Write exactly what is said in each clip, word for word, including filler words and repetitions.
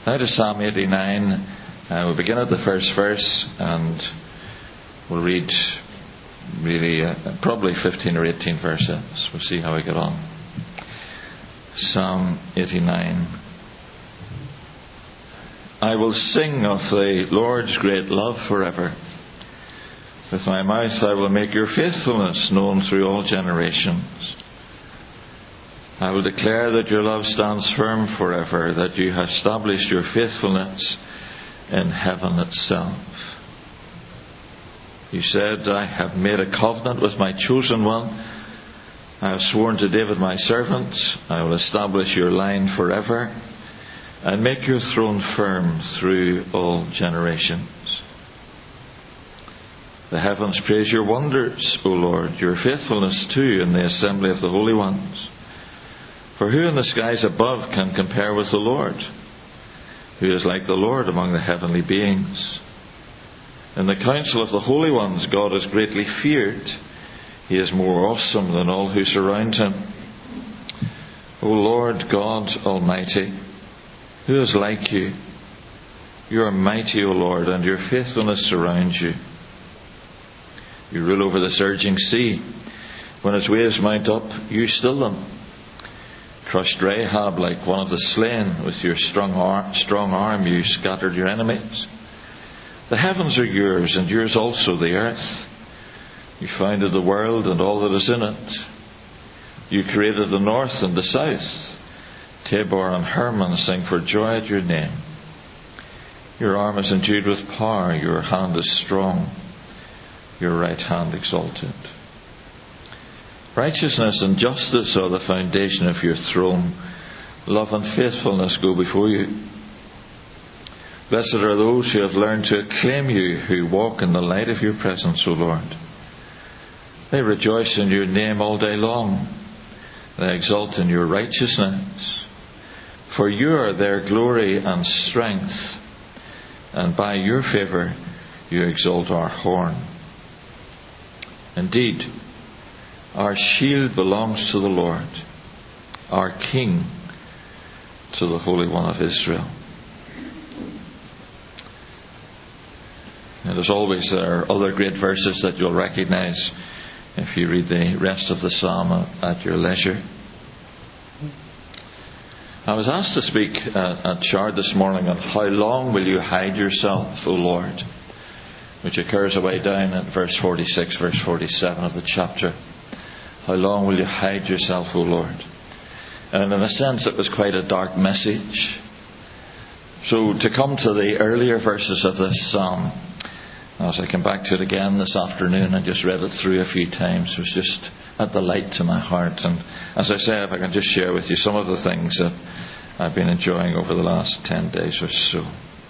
Now to Psalm eighty-nine. Uh, we'll begin at the first verse and we'll read really uh, probably fifteen or eighteen verses. We'll see how we get on. Psalm eighty-nine. I will sing of the Lord's great love forever. With my mouth I will make your faithfulness known through all generations. I will declare that your love stands firm forever, that you have established your faithfulness in heaven itself. You said, I have made a covenant with my chosen one. I have sworn to David my servant, I will establish your line forever and make your throne firm through all generations. The heavens praise your wonders, O Lord, your faithfulness too in the assembly of the holy ones. For who in the skies above can compare with the Lord? Who is like the Lord among the heavenly beings? In the council of the holy ones, God is greatly feared. He is more awesome than all who surround him. O Lord God Almighty, who is like you? You are mighty, O Lord, and your faithfulness surrounds you. You rule over the surging sea. When its waves mount up, you still them. Crushed Rahab like one of the slain. With your strong arm, strong arm you scattered your enemies. The heavens are yours, and yours also the earth. You founded the world and all that is in it. You created the north and the south. Tabor and Hermon sing for joy at your name. Your arm is endued with power. Your hand is strong. Your right hand exalted. Righteousness and justice are the foundation of your throne. Love and faithfulness go before you. Blessed are those who have learned to acclaim you, who walk in the light of your presence, O Lord. They rejoice in your name all day long. They exult in your righteousness. For you are their glory and strength, and by your favour you exalt our horn. Indeed, our shield belongs to the Lord, our King to the Holy One of Israel. And as always, there are other great verses that you'll recognise if you read the rest of the psalm at your leisure. I was asked to speak at Shard this morning on how long will you hide yourself, O Lord, which occurs away down at verse forty-six, verse forty-seven of the chapter. How long will you hide yourself, O Lord? And in a sense it was quite a dark message. So to come to the earlier verses of this psalm, as I came back to it again this afternoon and just read it through a few times, it was just a delight to my heart. And as I say, if I can just share with you some of the things that I've been enjoying over the last ten days or so.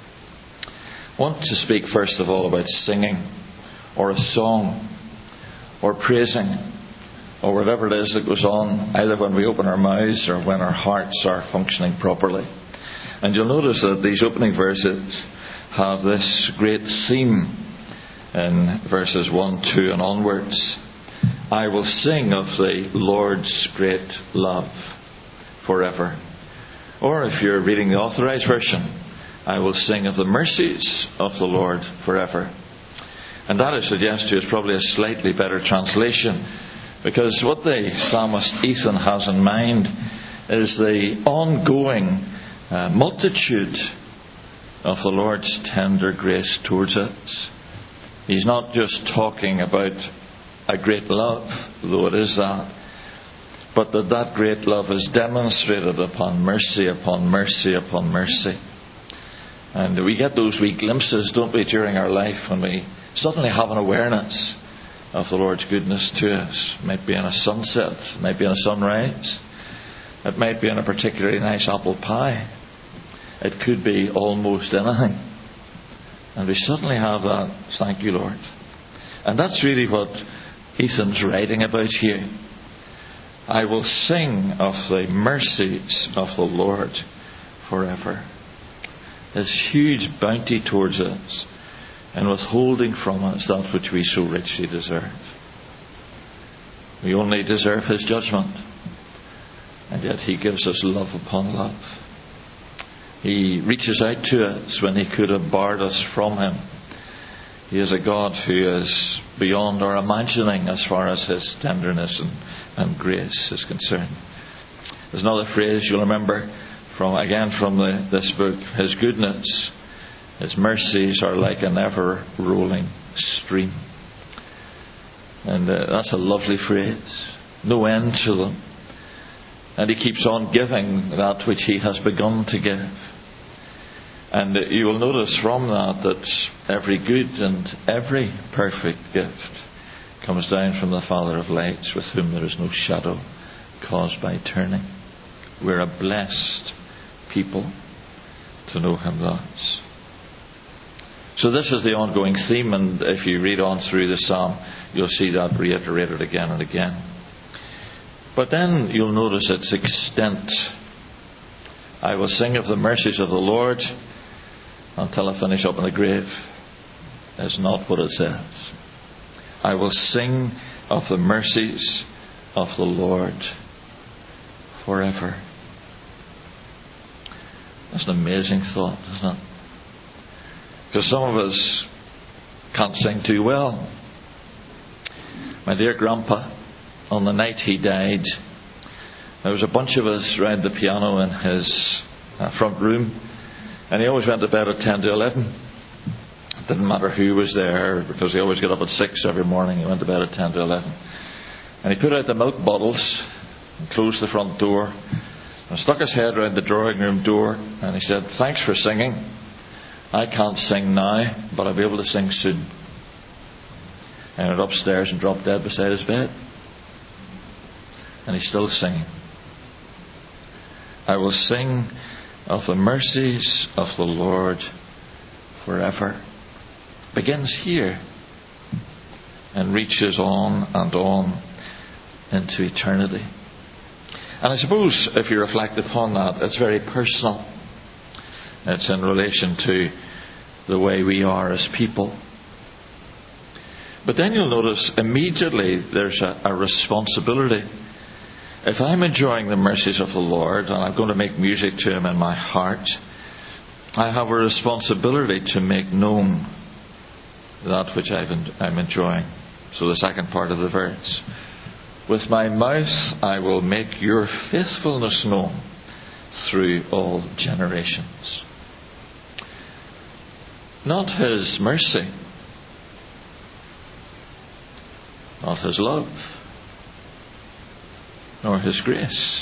I want to speak first of all about singing, or a song, or praising, or whatever it is that goes on, either when we open our mouths or when our hearts are functioning properly. And you'll notice that these opening verses have this great theme in verses one, two and onwards. I will sing of the Lord's great love forever. Or if you're reading the Authorized Version, I will sing of the mercies of the Lord forever. And that, I suggest to you, is probably a slightly better translation, because what the psalmist Ethan has in mind is the ongoing uh, multitude of the Lord's tender grace towards us. He's not just talking about a great love, though it is that, but that that great love is demonstrated upon mercy, upon mercy, upon mercy. And we get those wee glimpses, don't we, during our life, when we suddenly have an awareness of the Lord's goodness to us. It might be in a sunset, it might be in a sunrise, it might be in a particularly nice apple pie. It could be almost anything. And we suddenly have that, thank you, Lord. And that's really what Ethan's writing about here. I will sing of the mercies of the Lord forever. His huge bounty towards us, and withholding from us that which we so richly deserve. We only deserve His judgment, and yet He gives us love upon love. He reaches out to us when He could have barred us from Him. He is a God who is beyond our imagining as far as His tenderness and, and grace is concerned. There's another phrase you'll remember from again from the, this book. His goodness, His mercies are like an ever-rolling stream. And uh, that's a lovely phrase. No end to them. And He keeps on giving that which He has begun to give. And uh, you will notice from that that every good and every perfect gift comes down from the Father of lights, with whom there is no shadow caused by turning. We're a blessed people to know Him thus. So this is the ongoing theme, and if you read on through the psalm, you'll see that reiterated again and again. But then you'll notice its extent. I will sing of the mercies of the Lord until I finish up in the grave. That's not what it says. I will sing of the mercies of the Lord forever. That's an amazing thought, isn't it? Because some of us can't sing too well. My dear grandpa, on the night he died, there was a bunch of us round the piano in his uh, front room, and he always went to bed at ten to eleven. It didn't matter who was there, because he always got up at six every morning. He went to bed at ten to eleven. And he put out the milk bottles and closed the front door and stuck his head round the drawing room door, and he said, "Thanks for singing. I can't sing now, but I'll be able to sing soon." And went upstairs and dropped dead beside his bed. And he's still singing. I will sing of the mercies of the Lord forever. Begins here and reaches on and on into eternity. And I suppose if you reflect upon that, it's very personal. It's in relation to the way we are as people. But then you'll notice immediately there's a, a responsibility. If I'm enjoying the mercies of the Lord and I'm going to make music to Him in my heart, I have a responsibility to make known that which I've en- I'm enjoying. So the second part of the verse. With my mouth I will make your faithfulness known through all generations. Not His mercy, not His love, nor His grace,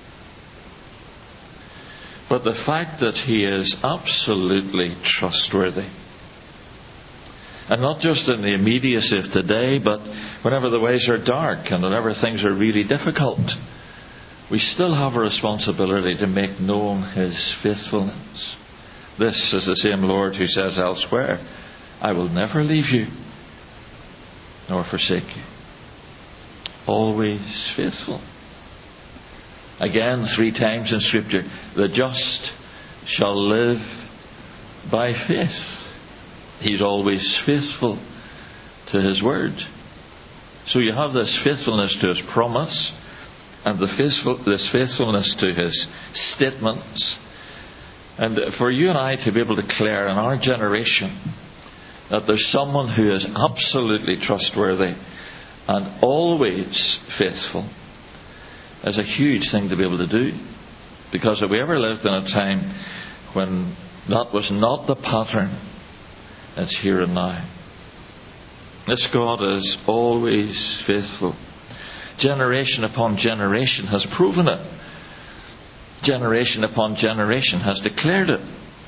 but the fact that He is absolutely trustworthy. And not just in the immediacy of today, but whenever the ways are dark and whenever things are really difficult, we still have a responsibility to make known His faithfulness. This is the same Lord who says elsewhere, I will never leave you nor forsake you. Always faithful. Again, three times in Scripture, the just shall live by faith. He's always faithful to His word. So you have this faithfulness to His promise, and the faithful, this faithfulness to His statements. And for you and I to be able to declare in our generation that there's someone who is absolutely trustworthy and always faithful is a huge thing to be able to do. Because if we ever lived in a time when that was not the pattern, it's here and now. This God is always faithful. Generation upon generation has proven it. Generation upon generation has declared it.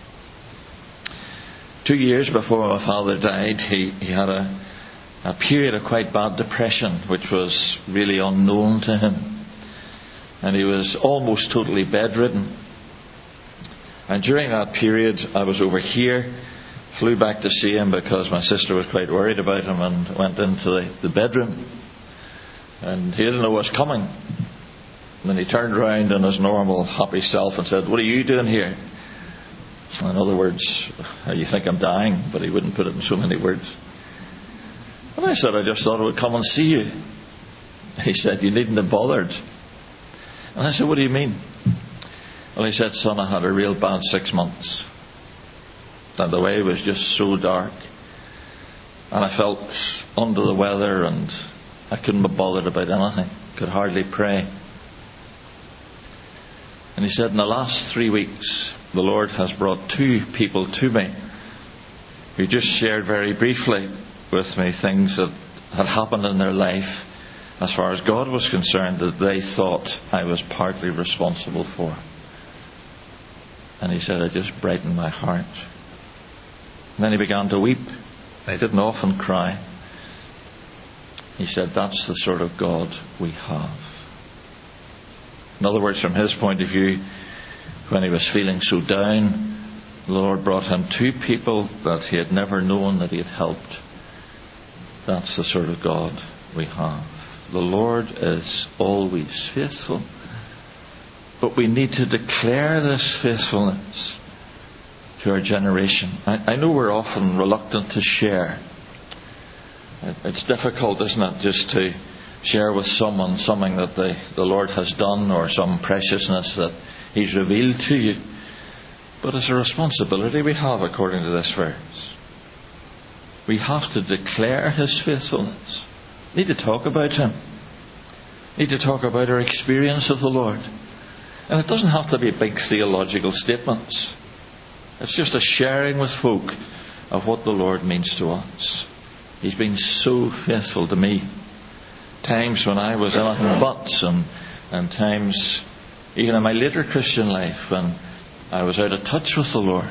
Two years before my father died, he, he had a, a period of quite bad depression, which was really unknown to him. And he was almost totally bedridden. And during that period, I was over here, flew back to see him because my sister was quite worried about him, and went into the, the bedroom. And he didn't know what was coming. And then he turned around in his normal happy self and said, "What are you doing here?" In other words, you think I'm dying, but he wouldn't put it in so many words. And I said, "I just thought I would come and see you." He said, "You needn't have bothered." And I said, "What do you mean?" Well, he said, son, I had a real bad six months. And the way was just so dark. And I felt under the weather and I couldn't be bothered about anything. Could hardly pray. And he said, in the last three weeks, the Lord has brought two people to me who just shared very briefly with me things that had happened in their life as far as God was concerned that they thought I was partly responsible for. And he said, it just brightened my heart. And then he began to weep. He didn't often cry. He said, that's the sort of God we have. In other words, from his point of view, when he was feeling so down, the Lord brought him two people that he had never known that he had helped. That's the sort of God we have. The Lord is always faithful. But we need to declare this faithfulness to our generation. I, I know we're often reluctant to share. It's difficult, isn't it, just to share with someone something that the, the Lord has done or some preciousness that He's revealed to you. But it's a responsibility we have according to this verse. We have to declare His faithfulness. We need to talk about Him. We need to talk about our experience of the Lord. And it doesn't have to be big theological statements. It's just a sharing with folk of what the Lord means to us. He's been so faithful to me. Times when I was anything but, and, and times even in my later Christian life when I was out of touch with the Lord.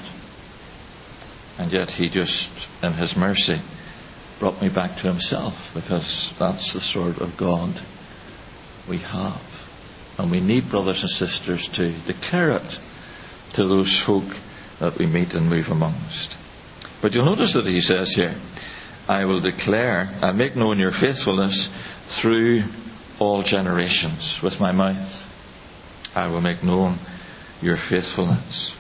And yet He just, in His mercy, brought me back to Himself, because that's the sort of God we have. And we need, brothers and sisters, to declare it to those folk that we meet and move amongst. But you'll notice that he says here, I will declare, I make known your faithfulness through all generations. With my mouth I will make known your faithfulness.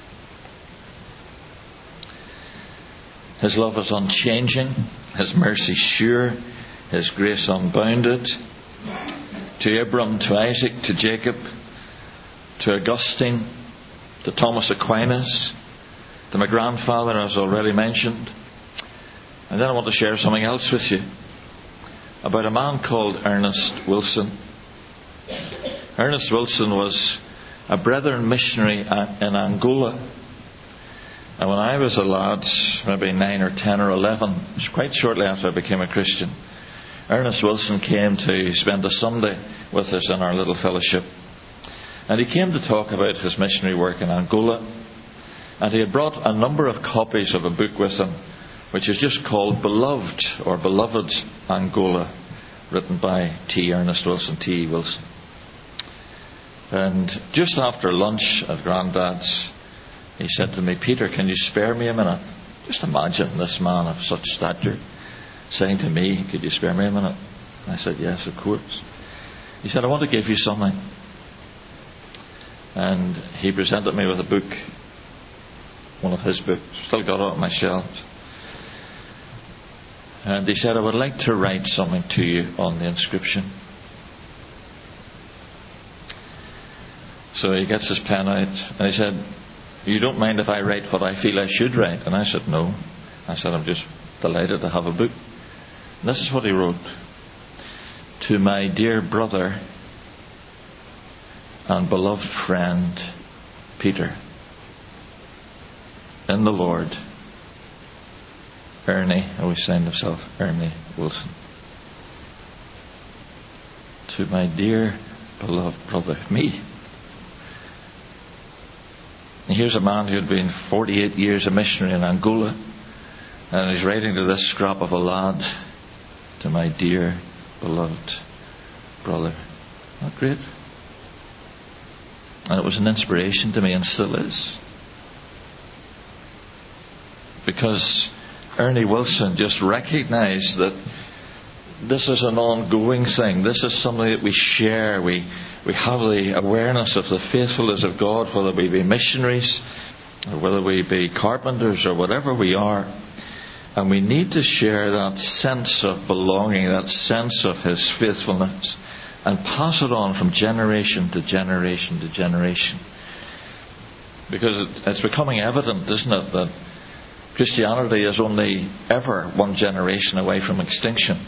His love is unchanging, His mercy sure, His grace unbounded. To Abram, to Isaac, to Jacob, to Augustine, to Thomas Aquinas, to my grandfather, as already mentioned. And then I want to share something else with you about a man called Ernest Wilson. Ernest Wilson was a Brethren missionary in Angola. And when I was a lad, maybe nine or ten or eleven, quite shortly after I became a Christian, Ernest Wilson came to spend a Sunday with us in our little fellowship. And he came to talk about his missionary work in Angola. And he had brought a number of copies of a book with him, which is just called Beloved or Beloved Angola, written by T. Ernest Wilson, T. E. Wilson. And just after lunch at Grandad's, he said to me, Peter, can you spare me a minute? Just imagine this man of such stature saying to me, could you spare me a minute? I said, yes, of course. He said, I want to give you something. And he presented me with a book, one of his books. Still got it on my shelf. And he said, I would like to write something to you on the inscription. So he gets his pen out and he said, you don't mind if I write what I feel I should write? And I said, no. I said, I'm just delighted to have a book. And this is what he wrote. To my dear brother and beloved friend Peter, in the Lord, Ernie, always saying himself, Ernie Wilson. To my dear beloved brother, me. And here's a man who had been forty-eight years a missionary in Angola, and he's writing to this scrap of a lad, to my dear beloved brother. Isn't that great? And it was an inspiration to me, and still is. Because Ernie Wilson just recognised that this is an ongoing thing. This is something that we share. We we have the awareness of the faithfulness of God, whether we be missionaries or whether we be carpenters or whatever we are. And we need to share that sense of belonging, that sense of His faithfulness, and pass it on from generation to generation to generation. Because it, it's becoming evident, isn't it, that Christianity is only ever one generation away from extinction.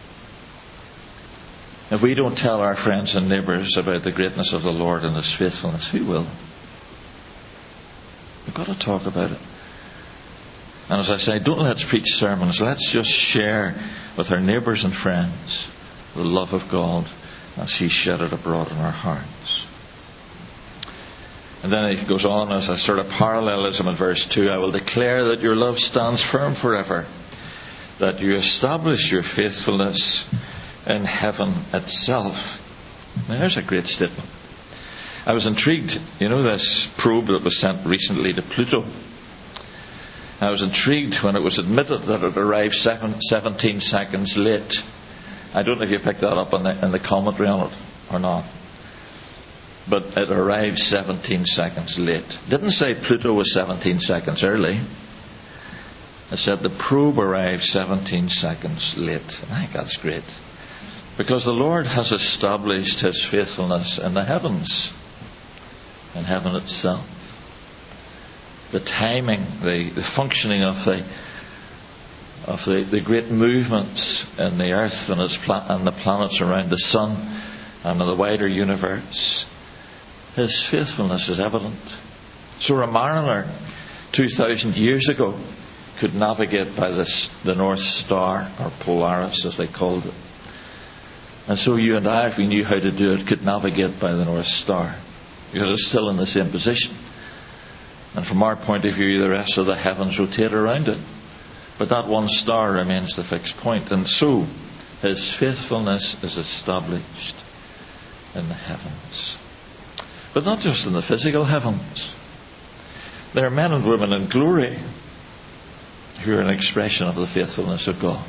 If we don't tell our friends and neighbours about the greatness of the Lord and His faithfulness, who will? We've got to talk about it. And as I say, don't let's preach sermons. Let's just share with our neighbours and friends the love of God as He shed it abroad in our hearts. And then he goes on as a sort of parallelism in verse two. I will declare that your love stands firm forever, that you establish your faithfulness in heaven itself. Now there's a great statement. I was intrigued. You know this probe that was sent recently to Pluto? I was intrigued when it was admitted that it arrived seven, seventeen seconds late. I don't know if you picked that up in the, in the commentary on it or not. But it arrived seventeen seconds late. It didn't say Pluto was seventeen seconds early. It said the probe arrived seventeen seconds late. I think that's great. Because the Lord has established His faithfulness in the heavens, in heaven itself. The timing, the, the functioning of the of the, the great movements in the earth and, its pla- and the planets around the sun and in the wider universe. His faithfulness is evident. So a mariner two thousand years ago could navigate by this, the North Star, or Polaris as they called it. And so you and I, if we knew how to do it, could navigate by the North Star, because it's still in the same position. And from our point of view, the rest of the heavens rotate around it. But that one star remains the fixed point. And so His faithfulness is established in the heavens. But not just in the physical heavens. There are men and women in glory who are an expression of the faithfulness of God.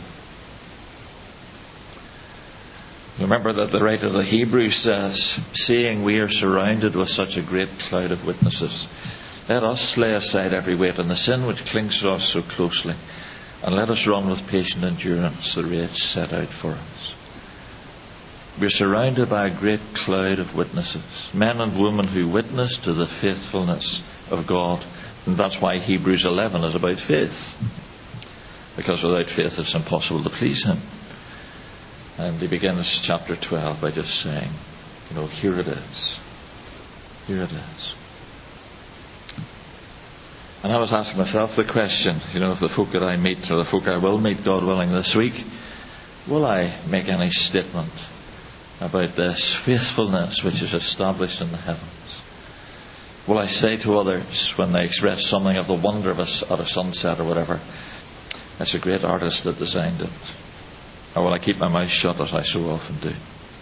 Remember that the writer of the Hebrews says, seeing we are surrounded with such a great cloud of witnesses, let us lay aside every weight and the sin which clings to us so closely, and let us run with patient endurance the race set out for us. We're surrounded by a great cloud of witnesses, men and women who witness to the faithfulness of God. And that's why Hebrews eleven is about faith, because without faith it's impossible to please Him. And he begins chapter twelve by just saying, you know, here it is. Here it is. And I was asking myself the question, you know, if the folk that I meet, or the folk I will meet, God willing, this week, will I make any statement about this faithfulness which is established in the heavens? Will I say to others, when they express something of the wonder of a, at a sunset or whatever, it's a great artist that designed it? Or will I keep my mouth shut as I so often do?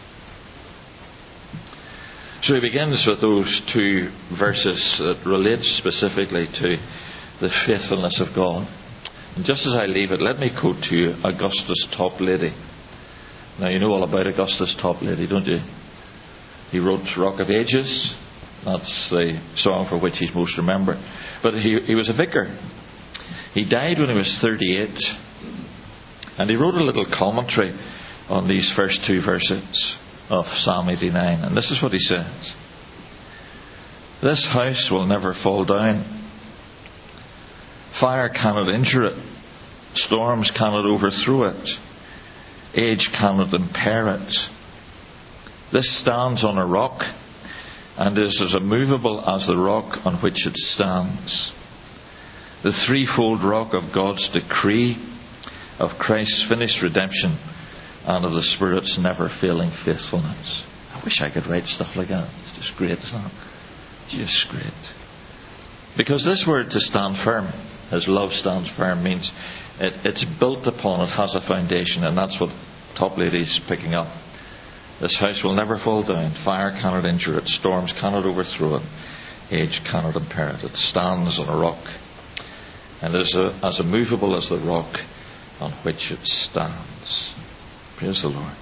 So he begins with those two verses that relate specifically to the faithfulness of God. And just as I leave it, let me quote to you Augustus Toplady. Now you know all about Augustus Toplady, don't you? He wrote Rock of Ages. That's the song for which he's most remembered. But he, he was a vicar. He died when he was thirty-eight. And he wrote a little commentary on these first two verses of Psalm eighty-nine. And this is what he says. This house will never fall down. Fire cannot injure it. Storms cannot overthrow it. Age cannot impair it. This stands on a rock and is as immovable as the rock on which it stands. The threefold rock of God's decree, of Christ's finished redemption, and of the Spirit's never failing faithfulness. I wish I could write stuff like that. It's just great, isn't it? Just great. Because this word to stand firm, as love stands firm, means it, it's built upon, it has a foundation, and that's what Toplady's picking up. This house will never fall down. Fire cannot injure it. Storms cannot overthrow it. Age cannot impair it. It stands on a rock, and is a, as immovable as the rock on which it stands. Praise the Lord.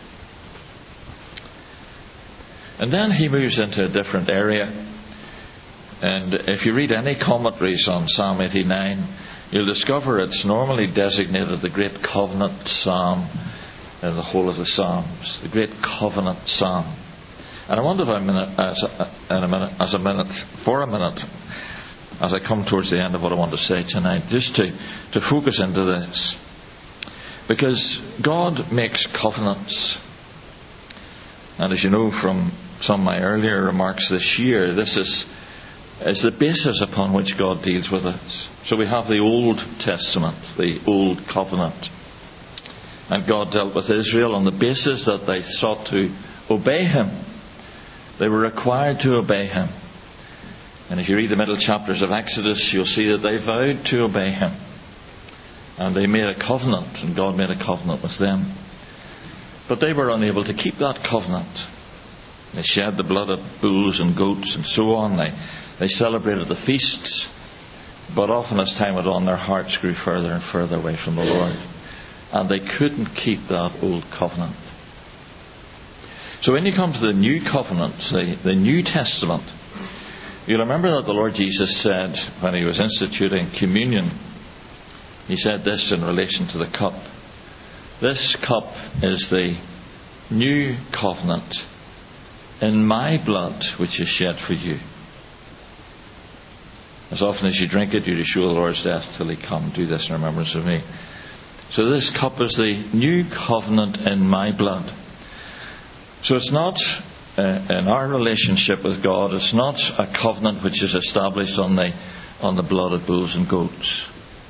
And then he moves into a different area. And if you read any commentaries on Psalm eighty-nine, you'll discover it's normally designated the Great Covenant Psalm in the whole of the Psalms. The Great Covenant Psalm. And I wonder if I minute, as a, in a minute, as a minute, for a minute, as I come towards the end of what I want to say tonight, just to, to focus into this. Because God makes covenants. And as you know from some of my earlier remarks this year, this is, is the basis upon which God deals with us. So we have the Old Testament, the Old Covenant. And God dealt with Israel on the basis that they sought to obey Him. They were required to obey Him. And if you read the middle chapters of Exodus, you'll see that they vowed to obey Him. And they made a covenant, and God made a covenant with them. But they were unable to keep that covenant. They shed the blood of bulls and goats and so on. They, they celebrated the feasts. But often as time went on, their hearts grew further and further away from the Lord. And they couldn't keep that old covenant. So when you come to the New Covenant, the, the New Testament, you'll remember that the Lord Jesus said when He was instituting communion, He said this in relation to the cup. This cup is the new covenant in my blood, which is shed for you. As often as you drink it, you do show the Lord's death till He come. Do this in remembrance of me. So this cup is the new covenant in my blood. So it's not, uh, in our relationship with God, it's not a covenant which is established on the, on the blood of bulls and goats.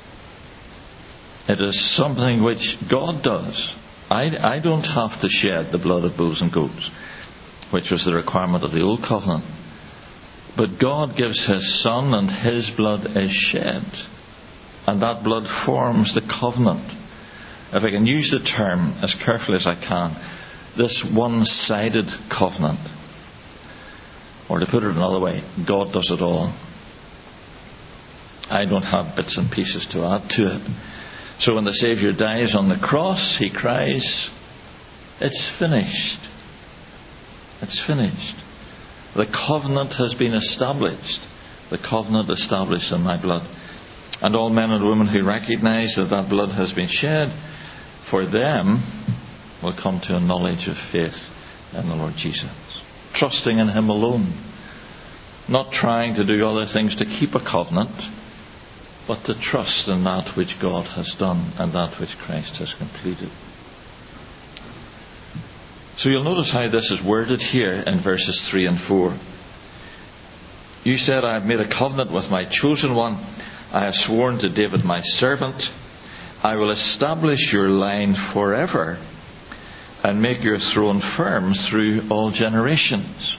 It is something which God does. I, I don't have to shed the blood of bulls and goats, which was the requirement of the Old Covenant. But God gives His Son, and His blood is shed. And that blood forms the covenant. If I can use the term as carefully as I can, this one-sided covenant. Or to put it another way, God does it all. I don't have bits and pieces to add to it. So when the Saviour dies on the cross, He cries, "It's finished. It's finished. The covenant has been established. The covenant established in my blood." And all men and women who recognise that that blood has been shed for them will come to a knowledge of faith in the Lord Jesus. Trusting in Him alone. Not trying to do other things to keep a covenant, but to trust in that which God has done and that which Christ has completed. So you'll notice how this is worded here in verses three and four. You said, "I have made a covenant with my chosen one. I have sworn to David my servant. I will establish your line forever and make your throne firm through all generations."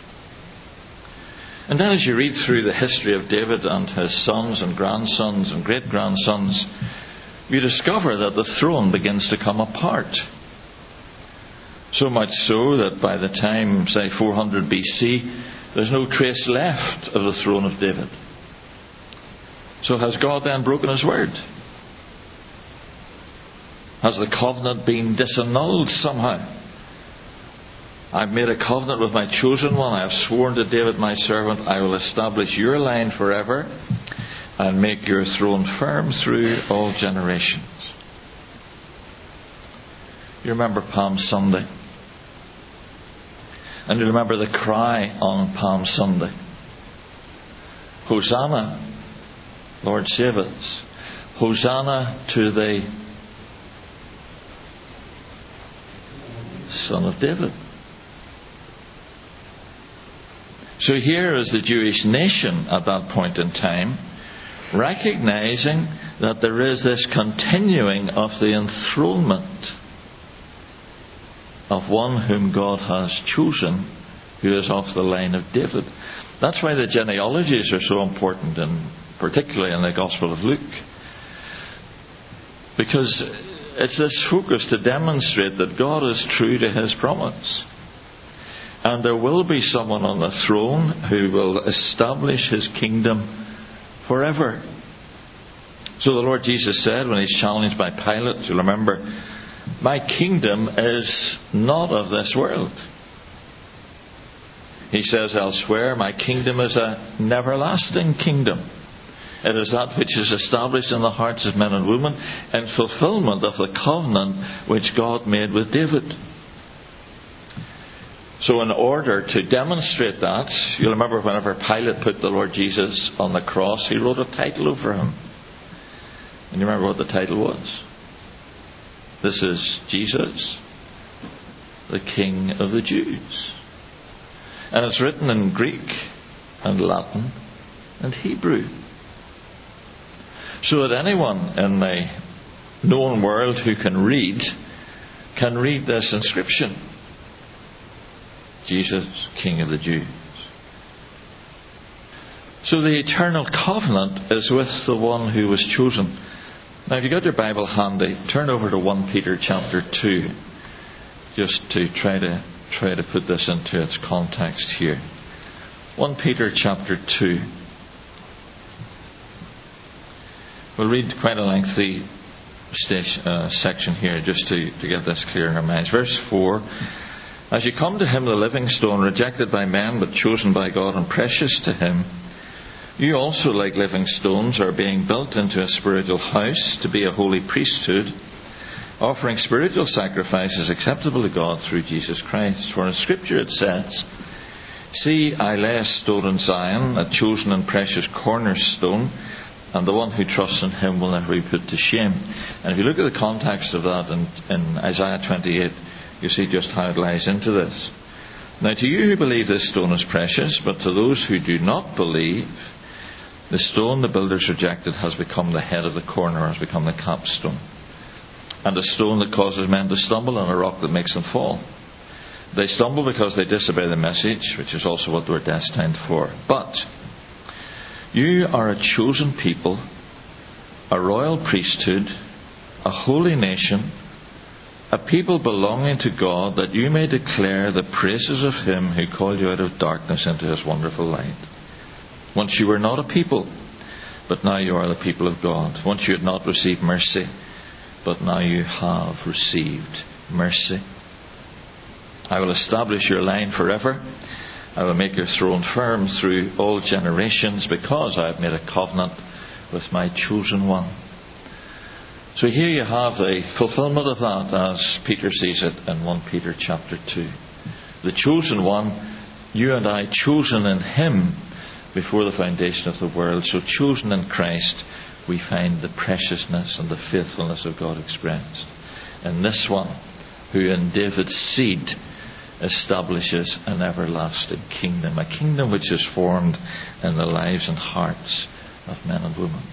And then as you read through the history of David and his sons and grandsons and great-grandsons, you discover that the throne begins to come apart. So much so that by the time, say, four hundred B C, there's no trace left of the throne of David. So has God then broken His word? Has the covenant been disannulled somehow? "I've made a covenant with my chosen one. I have sworn to David my servant. I will establish your line forever and make your throne firm through all generations." You remember Palm Sunday. And you remember the cry on Palm Sunday. "Hosanna, Lord save us. Hosanna to the Son of David." So here is the Jewish nation at that point in time, recognizing that there is this continuing of the enthronement of one whom God has chosen, who is of the line of David. That's why the genealogies are so important, and particularly in the Gospel of Luke. Because it's this focus to demonstrate that God is true to His promise. And there will be someone on the throne who will establish His kingdom forever. So the Lord Jesus said when He's challenged by Pilate, you'll remember, "My kingdom is not of this world." He says elsewhere, "My kingdom is an everlasting kingdom. It is that which is established in the hearts of men and women in fulfillment of the covenant which God made with David." So in order to demonstrate that, you'll remember whenever Pilate put the Lord Jesus on the cross, he wrote a title over him. And you remember what the title was? This is Jesus, the King of the Jews. And it's written in Greek and Latin and Hebrew. So that anyone in the known world who can read can read this inscription. Jesus, King of the Jews. So the eternal covenant is with the one who was chosen. Now if you've got your Bible handy, turn over to First Peter chapter two, just to try to try to put this into its context here. First Peter chapter two. We'll read quite a lengthy station, uh, section here just to, to get this clear in our minds. Verse four. As you come to him, the living stone, rejected by men but chosen by God and precious to him, you also, like living stones, are being built into a spiritual house to be a holy priesthood, offering spiritual sacrifices acceptable to God through Jesus Christ. For in Scripture it says, "See, I lay a stone in Zion, a chosen and precious cornerstone, and the one who trusts in him will never be put to shame." And if you look at the context of that in, in Isaiah twenty-eight, you see just how it lies into this. Now to you who believe, this stone is precious, but to those who do not believe, the stone the builders rejected has become the head of the corner, has become the capstone, and a stone that causes men to stumble, and a rock that makes them fall. They stumble because they disobey the message, which is also what they were destined for. But you are a chosen people, a royal priesthood, a holy nation, a people belonging to God, that you may declare the praises of him who called you out of darkness into his wonderful light. Once you were not a people, but now you are the people of God. Once you had not received mercy, but now you have received mercy. I will establish your line forever. I will make your throne firm through all generations, because I have made a covenant with my chosen one. So here you have the fulfillment of that as Peter sees it in First Peter chapter two. The chosen one, you and I, chosen in him before the foundation of the world. So chosen in Christ, we find the preciousness and the faithfulness of God expressed. And this one, who in David's seed establishes an everlasting kingdom, a kingdom which is formed in the lives and hearts of men and women.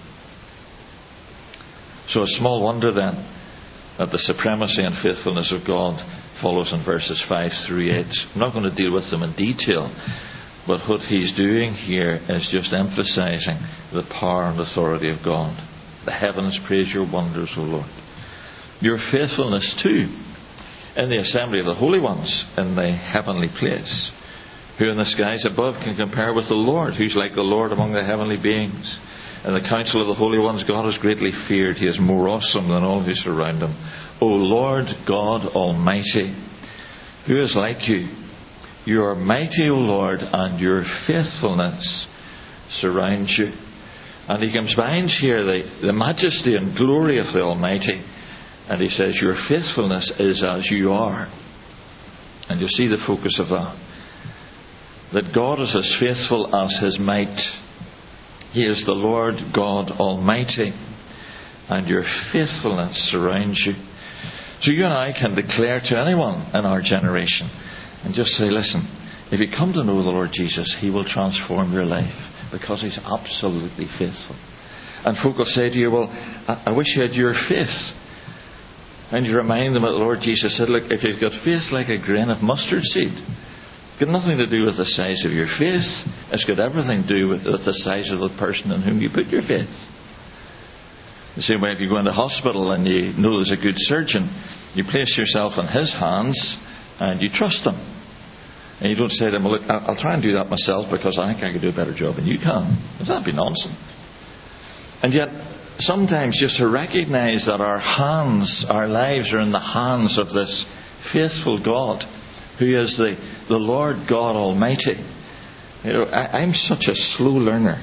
So it's small wonder then that the supremacy and faithfulness of God follows in verses five through eight. I'm not going to deal with them in detail, but what he's doing here is just emphasizing the power and authority of God. The heavens praise your wonders, O Lord. Your faithfulness too in the assembly of the holy ones in the heavenly place. Who in the skies above can compare with the Lord? Who's like the Lord among the heavenly beings? In the council of the holy ones, God is greatly feared. He is more awesome than all who surround him. O Lord God Almighty, who is like you? You are mighty, O Lord, and your faithfulness surrounds you. And he combines here the, the majesty and glory of the Almighty, and he says, your faithfulness is as you are. And you see the focus of that. That God is as faithful as his might. He is the Lord God Almighty, and your faithfulness surrounds you. So you and I can declare to anyone in our generation and just say, listen, if you come to know the Lord Jesus, he will transform your life, because he's absolutely faithful. And folk will say to you, well, I, I wish you had your faith. And you remind them that the Lord Jesus said, look, if you've got faith like a grain of mustard seed, it's got nothing to do with the size of your faith. It's got everything to do with, with the size of the person in whom you put your faith. The same way, if you go into hospital and you know there's a good surgeon, you place yourself in his hands and you trust him. And you don't say to him, well, look, I'll try and do that myself because I think I can do a better job than you can. That'd be nonsense. And yet, sometimes just to recognise that our hands, our lives are in the hands of this faithful God, who is the, the Lord God Almighty. You know, I, I'm such a slow learner.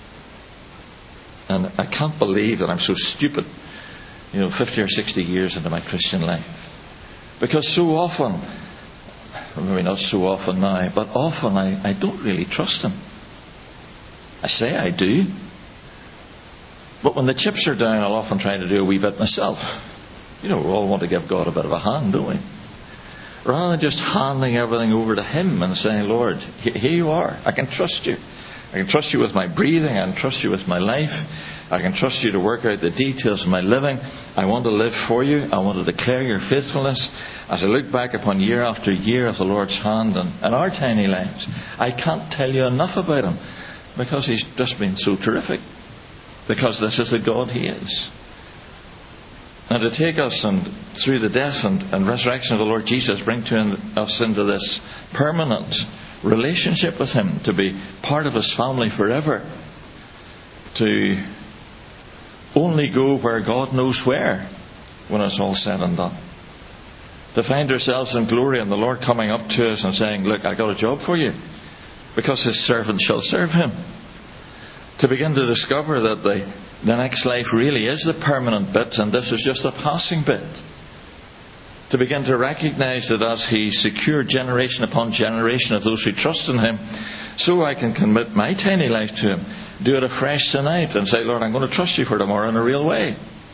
And I can't believe that I'm so stupid, you know, fifty or sixty years into my Christian life. Because so often maybe not so often now, but often I, I don't really trust Him. I say I do. But when the chips are down, I'll often try to do a wee bit myself. You know, we all want to give God a bit of a hand, don't we? Rather than just handing everything over to Him and saying, Lord, here you are. I can trust you. I can trust you with my breathing. I can trust you with my life. I can trust you to work out the details of my living. I want to live for you. I want to declare your faithfulness. As I look back upon year after year of the Lord's hand in, in our tiny lives, I can't tell you enough about Him because He's just been so terrific. Because this is the God He is. And to take us and through the death and, and resurrection of the Lord Jesus, bring to in, us into this permanent relationship with Him, to be part of His family forever, to only go where God knows where when it's all said and done, to find ourselves in glory and the Lord coming up to us and saying, look, I got a job for you, because His servant shall serve Him. To begin to discover that the, the next life really is the permanent bit and this is just a passing bit. To begin to recognise that as He secured generation upon generation of those who trust in Him, so I can commit my tiny life to Him, do it afresh tonight and say, Lord, I'm going to trust you for tomorrow in a real way.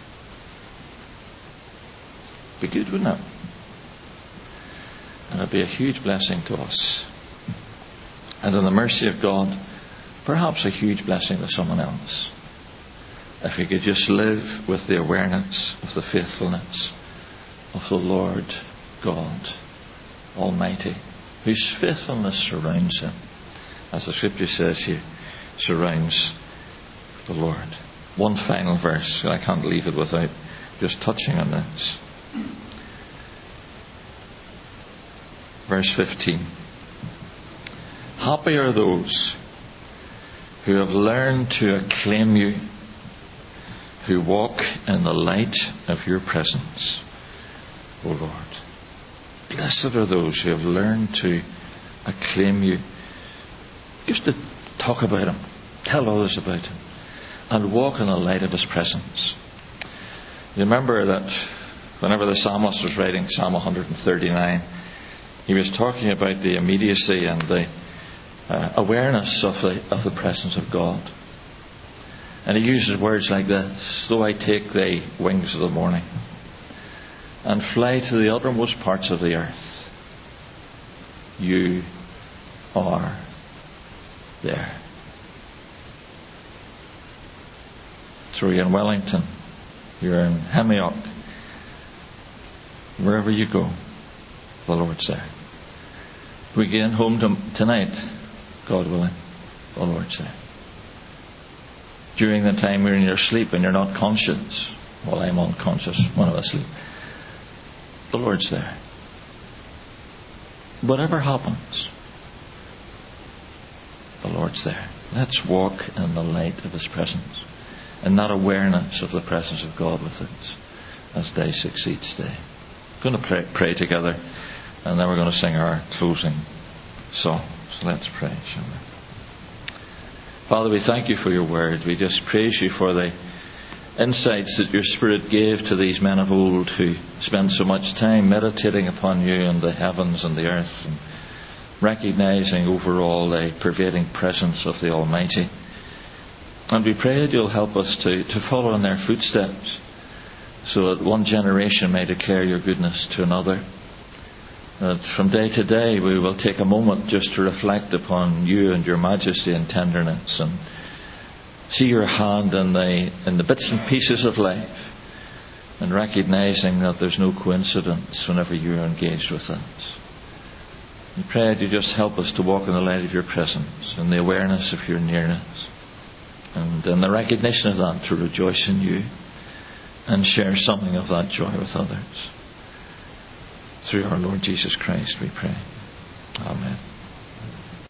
Be good, wouldn't it? And it'd be a huge blessing to us. And in the mercy of God, perhaps a huge blessing to someone else. If we could just live with the awareness of the faithfulness of the Lord God Almighty, whose faithfulness surrounds Him. As the scripture says here, surrounds the Lord. One final verse, I can't leave it without just touching on this. Verse fifteen. Happy are those who have learned to acclaim you, who walk in the light of your presence, O Lord. Blessed are those who have learned to acclaim you, just to talk about Him, tell others about Him, and walk in the light of His presence. You remember that whenever the psalmist was writing Psalm one thirty-nine, he was talking about the immediacy and the Uh, awareness of the of the presence of God. And he uses words like this: though I take the wings of the morning and fly to the uttermost parts of the earth, you are there. So you're in Wellington, you're in Hemiock, wherever you go, the Lord's there. We get home to, tonight, God willing, the Lord's there. During the time you're in your sleep and you're not conscious, well, I'm unconscious when I'm asleep, the Lord's there. Whatever happens, the Lord's there. Let's walk in the light of His presence and that awareness of the presence of God with us as day succeeds day. We're going to pray, pray together, and then we're going to sing our closing song. So let's pray, shall we? Father, we thank you for your word. We just praise you for the insights that your Spirit gave to these men of old who spent so much time meditating upon you and the heavens and the earth, and recognising overall the pervading presence of the Almighty. And we pray that you'll help us to, to follow in their footsteps, so that one generation may declare your goodness to another. That from day to day we will take a moment just to reflect upon you and your majesty and tenderness, and see your hand in the, in the bits and pieces of life, and recognising that there's no coincidence whenever you are engaged with us. We pray that you just help us to walk in the light of your presence, and the awareness of your nearness, and in the recognition of that, to rejoice in you and share something of that joy with others. Through our Lord Jesus Christ we pray. Amen.